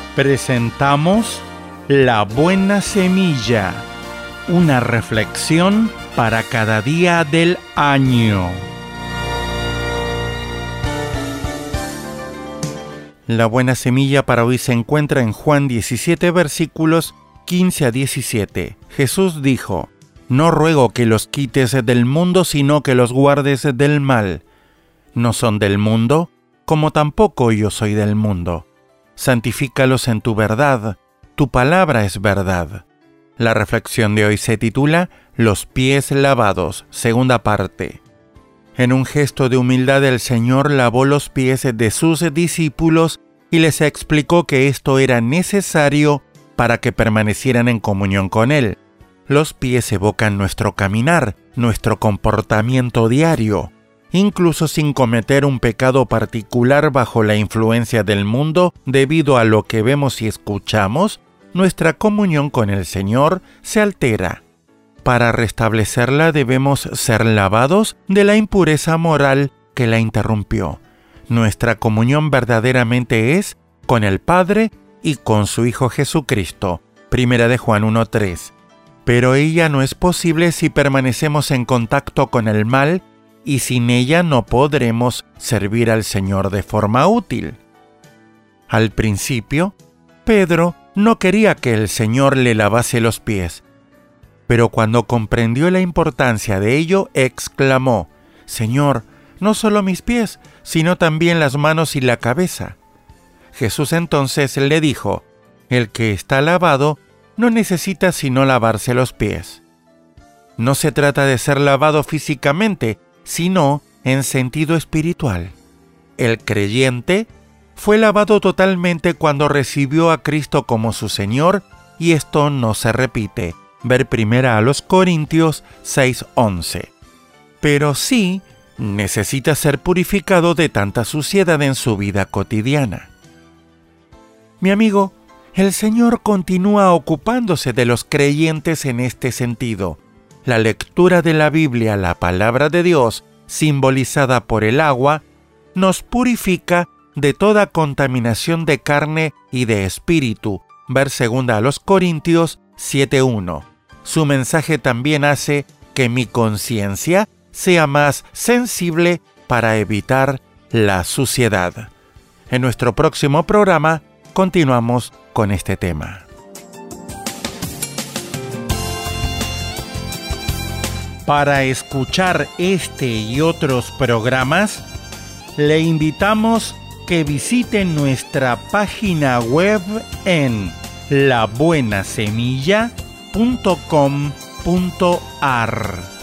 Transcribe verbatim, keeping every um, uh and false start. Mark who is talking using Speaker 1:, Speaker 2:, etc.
Speaker 1: Presentamos La Buena Semilla, una reflexión para cada día del año. La buena semilla para hoy se encuentra en Juan diecisiete, versículos quince a diecisiete. Jesús dijo: No ruego que los quites del mundo, sino que los guardes del mal. No son del mundo, como tampoco yo soy del mundo. Santifícalos en tu verdad, tu palabra es verdad. La reflexión de hoy se titula Los pies lavados, segunda parte. En un gesto de humildad el Señor lavó los pies de sus discípulos y les explicó que esto era necesario para que permanecieran en comunión con Él. Los pies evocan nuestro caminar, nuestro comportamiento diario. Incluso sin cometer un pecado particular bajo la influencia del mundo, debido a lo que vemos y escuchamos, nuestra comunión con el Señor se altera. Para restablecerla debemos ser lavados de la impureza moral que la interrumpió. Nuestra comunión verdaderamente es con el Padre y con su Hijo Jesucristo. Primera de Juan uno tres. Pero ella no es posible si permanecemos en contacto con el mal, y sin ella no podremos servir al Señor de forma útil. Al principio, Pedro no quería que el Señor le lavase los pies, pero cuando comprendió la importancia de ello, exclamó: Señor, no solo mis pies, sino también las manos y la cabeza. Jesús entonces le dijo: El que está lavado no necesita sino lavarse los pies. No se trata de ser lavado físicamente, sino en sentido espiritual. El creyente fue lavado totalmente cuando recibió a Cristo como su Señor, y esto no se repite. Ver primera a los Corintios seis once. Pero sí necesita ser purificado de tanta suciedad en su vida cotidiana. Mi amigo, el Señor continúa ocupándose de los creyentes en este sentido. La lectura de la Biblia, la palabra de Dios, simbolizada por el agua, nos purifica de toda contaminación de carne y de espíritu. Ver segunda a los Corintios siete uno. Su mensaje también hace que mi conciencia sea más sensible para evitar la suciedad. En nuestro próximo programa continuamos con este tema. Para escuchar este y otros programas, le invitamos que visite nuestra página web en la buena semilla punto com punto a r.